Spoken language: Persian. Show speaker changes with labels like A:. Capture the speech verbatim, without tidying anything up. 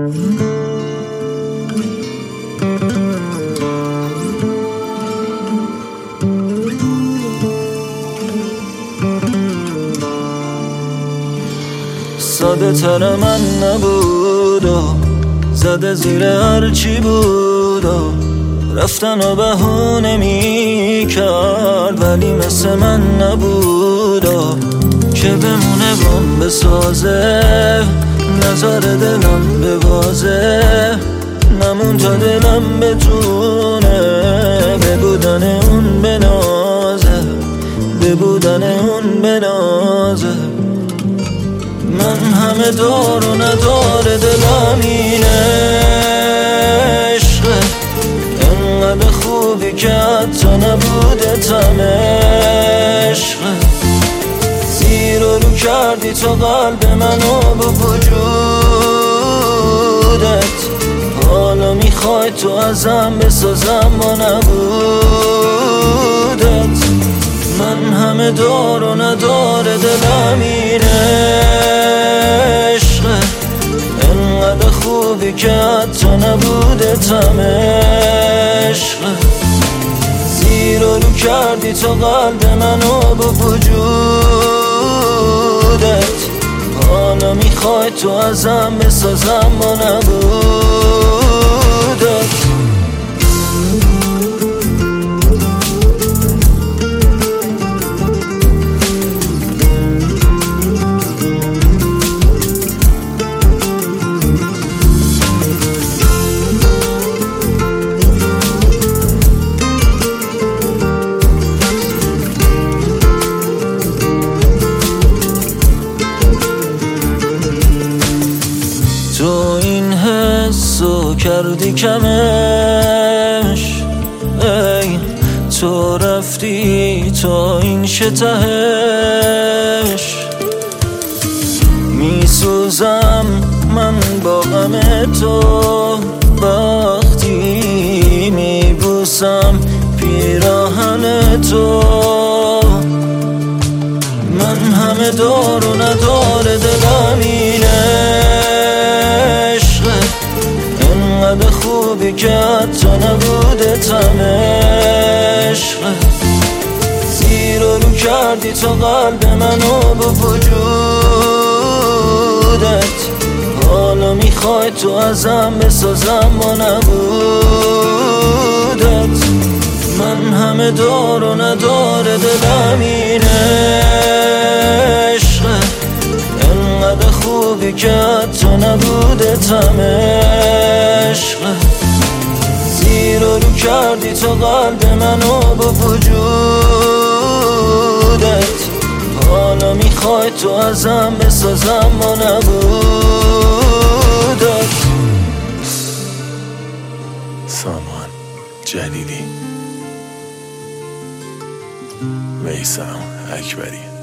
A: ساده تر من نبود و زده زیر هرچی بود و رفتن و بهونه می کرد، ولی مثل من نبود و که بمونه بم بسازه، نظر دلم ببازه، نمون تا دلم بتونه به بودن اون بنازه، به بودن اون بنازه. من همه دار و نداره دلم این عشقه، انقدر خوبی که حتی نبوده تم عشقه. زیر و رو کردی تو قلب منو با وجودت، حالا میخوای تو ازم بسازم با نبودت. من همه دار و نداره دلم این عشقه، انقدر خوبی که حتی نبوده تم عشقه. زیر و رو کردی تو قلب منو با وجودت، حالا میخوای تو ازم بسازم با نبودت. تو این حسو کردی کمش، ای تو رفتی تا این شتهش. میسوزم من با غم تو وقتی میبوسم پیراهن تو. من همه دار و نداره دلم این عشقه، انقدر خوبی که حتی نبوده تم عشقه. زیر و رو کردی تو قلب منو با وجودت، حالا میخوای تو ازم بسازم با نبودت. من همه دار و نداره دلم این عشقه، انقدر خوبی که حتی نبوده تم عشقه. زیر و رو کردی تو قلب منو با وجودت، حالا میخوای تو ازم بسازم با نبودت.
B: سامان جلیلی، میثم اکبری.